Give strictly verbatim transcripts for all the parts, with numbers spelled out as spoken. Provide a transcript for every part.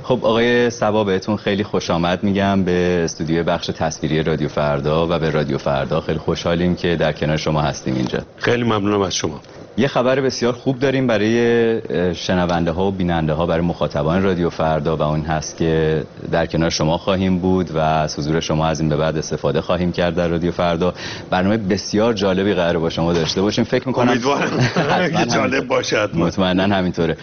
خب آقای صبا بهتون خیلی خوش آمد میگم به استودیوی بخش تصویری رادیو فردا و به رادیو فردا. خیلی خوشحالیم که در کنار شما هستیم اینجا. خیلی ممنونم از شما. یه خبر بسیار خوب داریم برای شنونده ها و بیننده ها، برای مخاطبان رادیو فردا، و اون هست که در کنار شما خواهیم بود و از حضور شما از این به بعد استفاده خواهیم کرد در رادیو فردا. برنامه بسیار جالبی قراره با شما داشته باشیم. فکر می‌کنم امیدوارم که جالب باشه. مطمئنا همینطوره.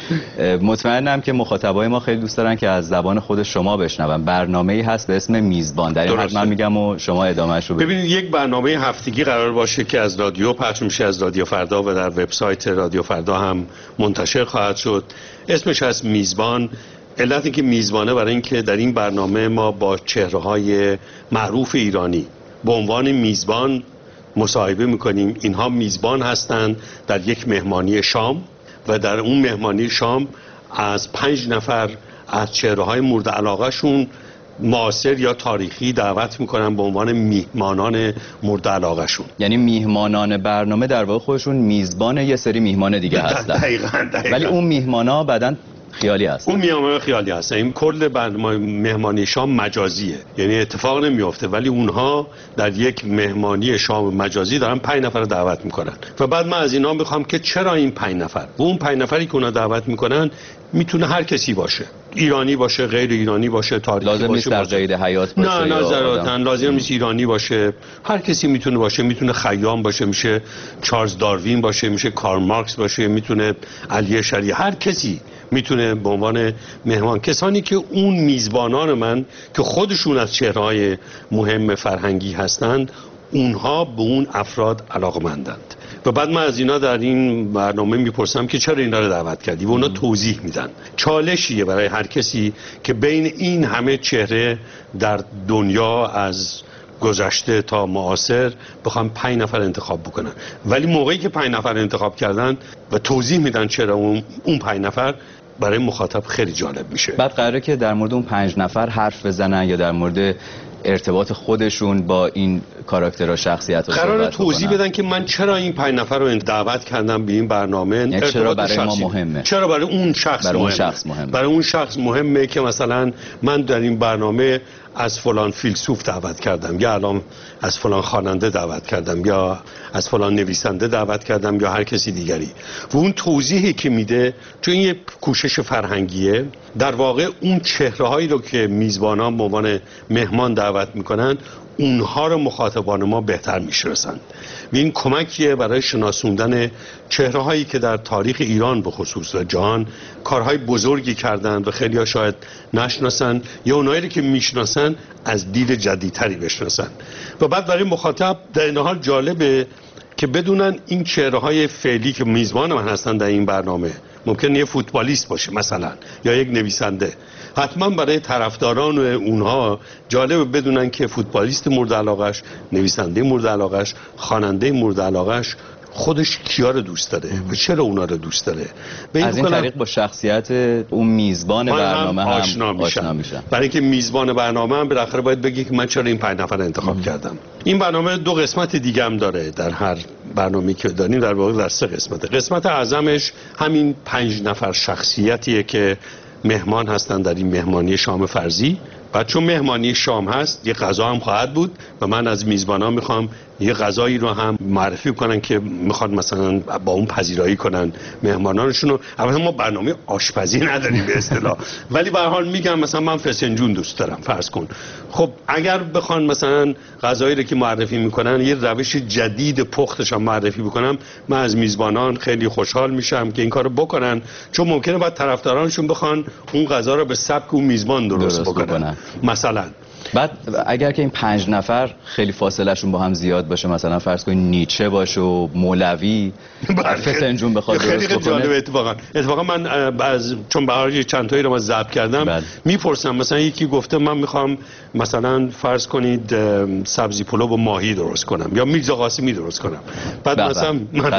مطمئنم که مخاطبای ما خیلی دوست دارن که از زبان خود شما بشنون. برنامه‌ای هست به اسم میزبان. در این حد من میگم و شما ادامه‌اش رو ببینید. یک برنامه هفتگی قرار باشه که از رادیو پخش میشه، از رادیو فردا، و در وبسایت رادیو فردا هم منتشر خواهد شد. اسمش از میزبان. علتی که میزبانه برای اینکه در این برنامه ما با چهره‌های معروف ایرانی به عنوان میزبان مصاحبه میکنیم. اینها میزبان هستند در یک مهمانی شام و در اون مهمانی شام از پنج نفر از چهره‌های مورد علاقه‌شون معاصر یا تاریخی دعوت میکنن به عنوان میهمانان مورد علاقه شون. یعنی میهمانان برنامه در واقع خودشون میزبان یه سری میهمان دیگه هستن. دقیقاً دقیقاً. ولی اون میهمانا بعدن خیالی هست. اون میهمان خیالی هست. این کل برنامه مهمانی شام مجازیه، یعنی اتفاق نمیفته، ولی اونها در یک مهمانی شام مجازی دارن پنج نفر دعوت میکنن و بعد من از اینا میخوام که چرا این پنج نفر و اون پنج نفری که اونا دعوت میکنن میتونه هر کسی باشه، ایرانی باشه، غیر ایرانی باشه، تاریخی لازم باشه، نیست در قید حیات باشه. نه نه ضرورتاً لازم نیست ایرانی باشه، هر کسی میتونه باشه. میتونه خیام باشه، میشه چارلز داروین باشه، میشه کارل مارکس باشه، میتونه علی شریعتی، هر کسی میتونه به عنوان مهمان. کسانی که اون میزبانان من که خودشون از چهره‌های مهم فرهنگی هستند، اونها به اون افراد علاقمندند و بعد من از اینا در این برنامه میپرسم که چرا اینا رو دعوت کردی و اونا توضیح میدن. چالشیه برای هر کسی که بین این همه چهره در دنیا از گذشته تا معاصر بخوام پنج نفر انتخاب بکنن، ولی موقعی که پنج نفر انتخاب کردن و توضیح میدن چرا اون اون پنج نفر، برای مخاطب خیلی جالب میشه. بعد قراره که در مورد اون پنج نفر حرف بزنن یا در مورد ارتباط خودشون با این کاراکترها، شخصیت‌ها قراره توضیح بدن که من چرا این پنج نفر رو دعوت کردم به این برنامه. یعنی چرا برای ما مهمه، چرا برای اون شخص برای مهمه. اون شخص مهمه برای اون شخص مهمه که مثلا من در این برنامه از فلان فیلسوف دعوت کردم، یا الان از فلان خواننده دعوت کردم، یا از فلان نویسنده دعوت کردم، یا هر کسی دیگری. و اون توضیحی که میده، چون این یه کوشش فرهنگیه، در واقع اون چهره‌هایی رو که میزبانان به عنوان مهمان دعوت میکنن، اونها رو مخاطبان ما بهتر میشناسند و این کمکیه برای شناسوندن چهره‌هایی که در تاریخ ایران به خصوص و جهان کارهای بزرگی کردند و خیلی‌ها شاید نشناسن، یا اونایی که میشناسن از دید جدیدتری بشناسن. و بعد برای مخاطب در این حال جالبه که بدونن این چهره‌های فعلی که میزبان من هستن در این برنامه، ممکن یه فوتبالیست باشه مثلا، یا یک نویسنده. حتما برای طرفداران اونها جالبه بدونن که فوتبالیست مورد علاقش، نویسنده مورد علاقش، خواننده مورد علاقش خودش کیا رو دوست داره و چرا اونا رو دوست داره. از این طریق با شخصیت اون میزبان برنامه هم آشنا میشن. برای اینکه میزبان برنامه هم بالاخره باید بگه که من چرا این پنج نفر انتخاب ام. کردم. این برنامه دو قسمت دیگه هم داره. در هر برنامه‌ای که داریم در واقع در سه قسمته. قسمت اعظمش همین پنج نفر شخصیتیه که مهمان هستن در این مهمانی شام فرضی. بعد چون مهمانی شام هست، یه غذا هم خواهد بود و من از میزبانان میخوام یه غذایی رو هم معرفی کنن که میخواد مثلا با اون پذیرایی کنن مهمانانشون رو. البته ما برنامه آشپزی نداریم به اصطلاح، ولی به هر حال میگم مثلا من فسنجون دوست دارم فرض کن. خب اگر بخوان مثلا غذایی رو که معرفی میکنن یه روش جدید پختش هم معرفی بکنم، من از میزبانان خیلی خوشحال میشم که این کارو بکنن، چون ممکنه بعد طرفدارانشون بخوان اون غذا رو به سبک اون میزبان درست, درست بکنن. بکنن مثلا بعد اگر که این پنج نفر خیلی فاصله شون با هم زیاد باشه، مثلا فرض کنید نیچه باشه و مولوی، فسنجون بخواد درست بکنه. خیلی جالب. اتفاقا اتفاقا من از چون بهار چند تایی رو ما ضبط کردم میپرسم، مثلا یکی گفته من میخوام مثلا فرض کنید سبزی پلو با ماهی درست کنم یا میرزا قاسمی درست کنم. بعد بابا. مثلا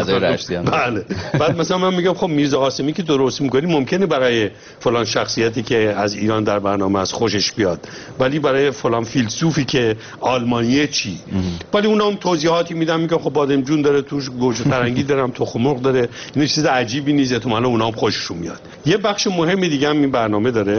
من بله بعد مثلا من میگم خب میرزا قاسمی که درست میکنی ممکنه برای فلان شخصیتی که از ایران در برنامه از خوشش بیاد، ولی برای فلان فیلسوفی که آلمانیه چی؟ ولی اونا هم توضیحاتی میدن، میگم خب بادمجون داره توش، گوجه فرنگی دارم، تخم مرغ داره، این چیز عجیبی نیست، تو حالا اونا هم خوششون میاد. یه بخش مهمی دیگه هم این برنامه داره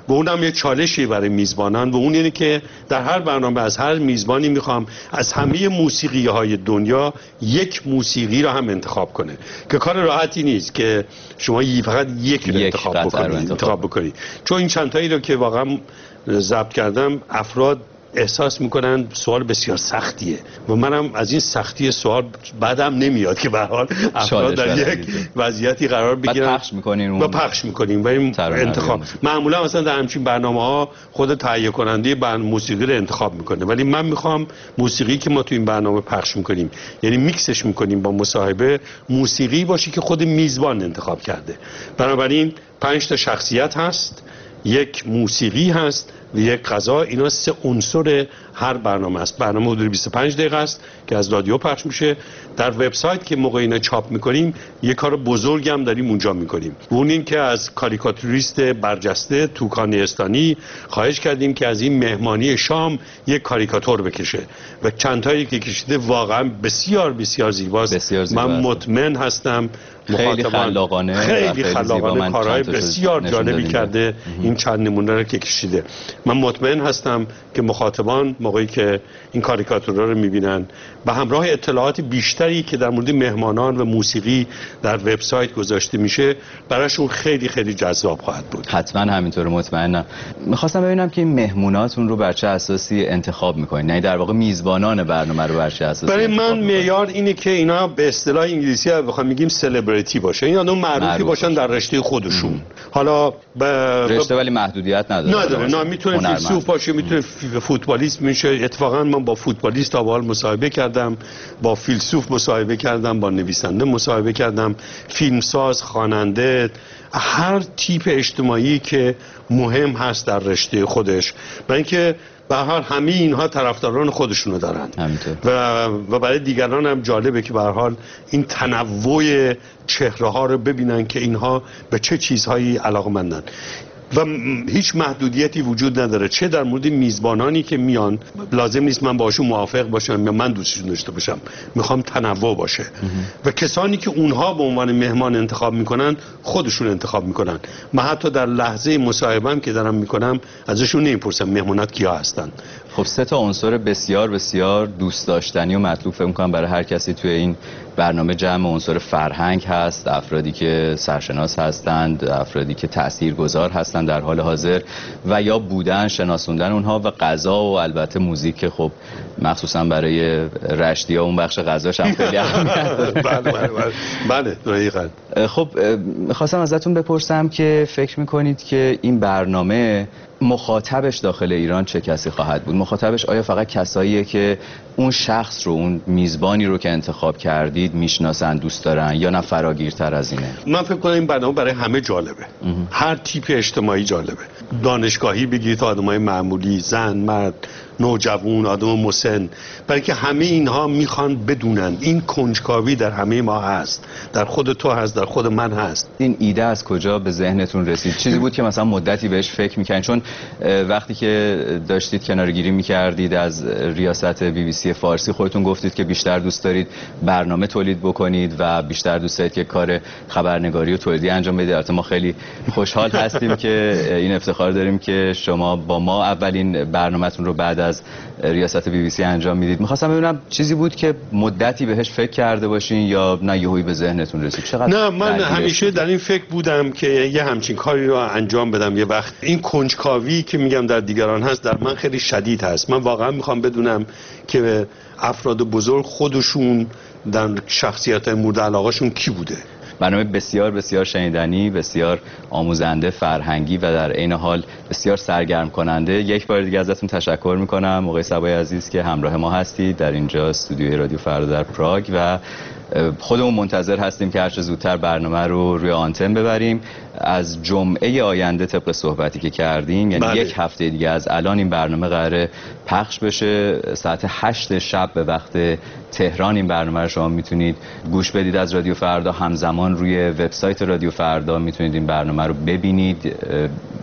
و اونم یه چالشی برای میزبانان و اون اینه که در هر برنامه از هر میزبانی میخوام از همه موسیقی های دنیا یک موسیقی رو هم انتخاب کنه که کار راحتی نیست که شما فقط یک رو انتخاب بکنید انتخاب بکنید چون این چند تایی رو که واقعا ضبط کردم افراد احساس میکنن سوال بسیار سختیه و منم از این سختی سوال بعدم نمیاد که به هر حال افراد در یک وضعیتی قرار بگیرن پخش میکنین و پخش میکنیم و این انتخاب معمولا مثلا در همچین برنامه ها خود تهیه کننده برنامه موسیقی رو انتخاب میکنه ولی من میخوام موسیقی که ما تو این برنامه پخش میکنیم یعنی میکسش میکنیم با مصاحبه موسیقی باشه که خود میزبان انتخاب کرده. بنابراین پنج تا شخصیت هست، یک موسیقی هست و یک غذا. اینا سه عنصر هر برنامه است. برنامه حدود بیست و پنج دقیقه است که از رادیو پخش میشه. در وبسایت که موقع اینا چاپ میکنیم یه کار بزرگ هم داریم اونجا میکنیم. اون این که از کاریکاتوریست برجسته توکان استانی خواهش کردیم که از این مهمانی شام یک کاریکاتور بکشه و چند تایی که کشیده واقعا بسیار بسیار زیباست. بسیار زیباست. من مطمئن هستم خیلی خلاقانه خیلی خلاقانه کارهای بسیار جالبی کرده این چند نمونه رو که کشیده. من مطمئن هستم که مخاطبان موقعی که این کاریکاتورها رو میبینن به همراه اطلاعات بیشتری که در مورد مهمانان و موسیقی در وبسایت گذاشته میشه براشون خیلی خیلی جذاب خواهد بود. حتما همینطور مطمئنم. میخواستم ببینم که این مهموناتون رو بر چه اساسی انتخاب میکنین؟ نه در واقع میزبانان برنامه رو بر چه اساسی؟ برای من معیار اینه که اینا به اصطلاح انگلیسی بخوام میگیم سلبریتی باشه. اینا آدم معروفی باشن در رشته خودشون. ام. حالا به رشته ولی محدودیت نداره. نداره. نه میتونه فیلسوف باشه، میتونه فوتبالیست میشه. اتفاقا من با فوتبالیست تا به حال مصاحبه کردم، با فیلسوف مصاحبه کردم، با نویسنده مصاحبه کردم، فیلمساز، خواننده، هر تیپ اجتماعی که مهم هست در رشته خودش. برای اینکه به هر حال همه اینها طرفداران خودشونو دارن و و برای دیگران هم جالبه که به هر حال این تنوع چهره ها رو ببینن که اینها به چه چیزهایی علاقه‌مندن و هیچ محدودیتی وجود نداره. چه در مورد میزبانانی که میان لازم نیست من باشون موافق باشم یا من دوستشون داشته باشم، میخوام تنوع باشه و کسانی که اونها به عنوان مهمان انتخاب میکنن خودشون انتخاب میکنن. من حتی در لحظه مصاحبه‌ام که دارم میکنم ازشون نمیپرسم مهمونات کیا هستن. خب سه تا عنصر بسیار بسیار دوست داشتنی و مطلوب فکر می‌کنم برای هر کسی توی این برنامه جمع عنصر فرهنگ هست، افرادی که سرشناس هستند، افرادی که تاثیرگذار هستند در حال حاضر و یا بودن شناسوندن اونها و غذا و البته موزیک که خب مخصوصا برای رشتی‌ها اون بخش غذاش هم خیلی اهمیت داره. بله بله بله دقیقاً. خب می‌خواستم ازتون بپرسم که فکر می‌کنید که این برنامه مخاطبش داخل ایران چه کسی خواهد بود؟ مخاطبش آیا فقط کساییه که اون شخص رو، اون میزبانی رو که انتخاب کردید میشناسن، دوست دارن، یا نه فراگیرتر از اینه؟ من فکر کنم این برنامه برای همه جالبه. هر تیپ اجتماعی جالبه. دانشگاهی بگیرید تا آدمای معمولی، زن، مرد، نوجوان، آدم مسن، برای که همه اینها میخوان بدونن این کنجکاوی در همه ما هست، در خود تو هست، در خود من هست. این ایده از کجا به ذهنتون رسید؟ چیزی بود که مثلا مدتی بهش فکر میکنین؟ چون وقتی که داشتید کنارگیری میکردید از ریاست بی بی سی فارسی خودتون گفتید که بیشتر دوست دارید برنامه تولید بکنید و بیشتر دوست دارید که کار خبرنگاری و تولیدی انجام بدید. البته ما خیلی خوشحال هستیم که این افتخار داریم که شما با ما اولین برنامه‌تون رو بعد از ریاست بی بی سی انجام میدید. میخواستم ببینم چیزی بود که مدتی بهش فکر کرده باشین یا نه یهویی به ذهنتون رسید؟ چقدر نه، من همیشه در این فکر بودم که یه همچین کاری رو انجام بدم. یه وقت این کنجکاوی که میگم در دیگران هست در من خیلی شدید هست. من واقعا میخوام بدونم که افراد بزرگ خودشون در شخصیت مورد علاقهشون کی بوده. برنامه بسیار بسیار شنیدنی، بسیار آموزنده، فرهنگی و در عین حال بسیار سرگرم کننده. یک بار دیگه ازتون تشکر میکنم آقای صبای عزیز که همراه ما هستید در اینجا استودیوی رادیو فردا در پراگ و خودمون منتظر هستیم که هر چه زودتر برنامه رو روی آنتن ببریم. از جمعه آینده طبق صحبتی که کردیم، یعنی بله. یک هفته دیگه از الان این برنامه قراره پخش بشه. ساعت هشت شب به وقت تهران این برنامه رو شما میتونید گوش بدید از رادیو فردا. همزمان روی وبسایت رادیو فردا میتونید این برنامه رو ببینید.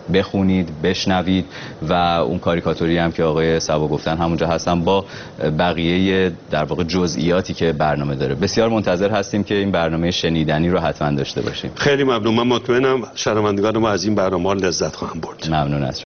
بخونید، بشنوید و اون کاریکاتوری هم که آقای صبا گفتن همونجا هستن با بقیه در واقع جزئیاتی که برنامه داره. بسیار منتظر هستیم که این برنامه شنیدنی رو حتما داشته باشیم. خیلی ممنون. من مطمئنم شنوندگان ما از این برنامه لذت خواهم برد. ممنون از